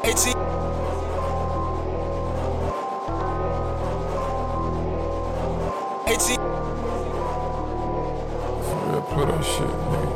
AT. Put that shit, nigga.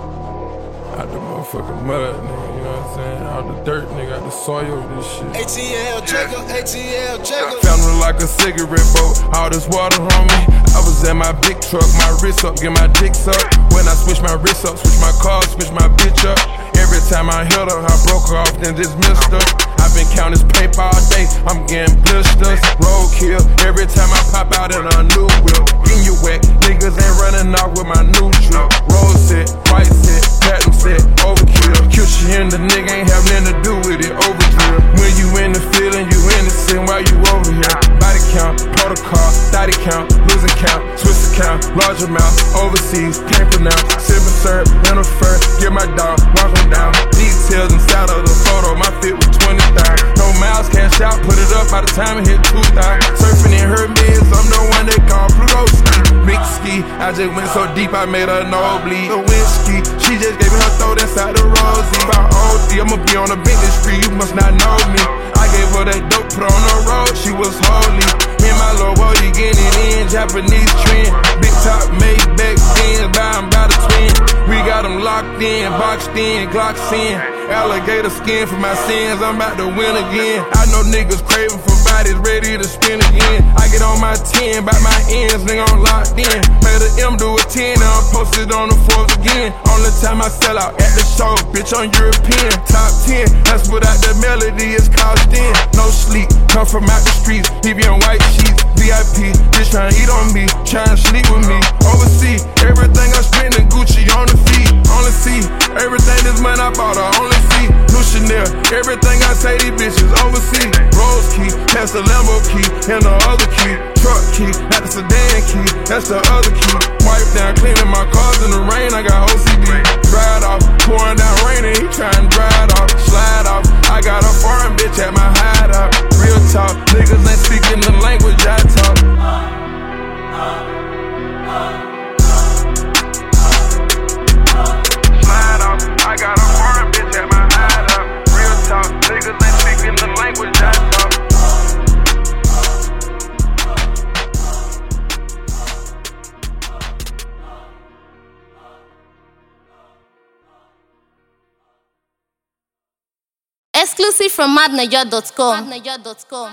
Out the motherfucking mud, nigga, you know what I'm saying? Out the dirt, nigga, out the soil, this shit. ATL Jacob, ATL Jacob. Found me like a cigarette boat, all this water on me. I was at my big truck, my wrist up, get my dick sucked. When I switch my wrist up, switch my car, switch my bitch up. Every time I hit her, I broke her off, then just missed her. I've been counting this paper all day, I'm getting blisters. Roadkill, every time I pop out in a new whip. Getting you wet, niggas ain't running off with my new drip. Roll set, white set, platinum set, overkill. Kill shit and the nigga ain't have nothing to do with it, overkill. When you in the feeling, you innocent while you over here. Body count, protocol, thotty count, losing count, Swiss account, large amount, overseas, can't pronounce. Sipping syrup, in a fur, get my dog, walk him down. Details inside of the photo, my fit was 20,000. No miles, cash out, put it up by the time it hit 2,000. Surfing in her meds, I'm the one they call Pluto ski. Big ski, I just went so deep, I made her nosebleed. The whiskey, she just gave me her throat inside the rosy. If I OD, I'ma be on the Bentley Street, you must not know me. I gave her that dope, put her on the road, she was holy. In my low boy, you getting it in, Japanese trend. Big top, made back then, I'm by the twin. We got them locked in, boxed in, Glocks in. Alligator skin for my sins, I'm about to win again. I know niggas craving for bodies, ready to spin again. I get on my 10, by my ends, nigga, I'm locked in. Made a M do a 10, now I'm posted on the 4th again. Only time I sell out at the show, bitch, I'm European. Top 10, that's without the melody, it's cost in. No sleep, come from out the streets, leave you on white sheets. VIP, bitch tryna eat on me, tryna sleep with me. Overseas, everything I'm spending Gucci on the feet. Only see, everything this money I bought, I only see. New Chanel, everything I say these bitches overseas. Rose key, that's the Lambo key, and the other key. Truck key, not the sedan key, that's the other key. Wipe down, cleaning my cars in the rain, I got OCD. Dry it off, pouring down rain and he trying to dry it off. Slide off, I got a foreign bitch at my hideout. Real talk, niggas ain't speaking the language I talk. Slide off, I got a foreign bitch at my hideout. Real talk, niggas ain't speaking the language I talk. Exclusive from madnaja.com.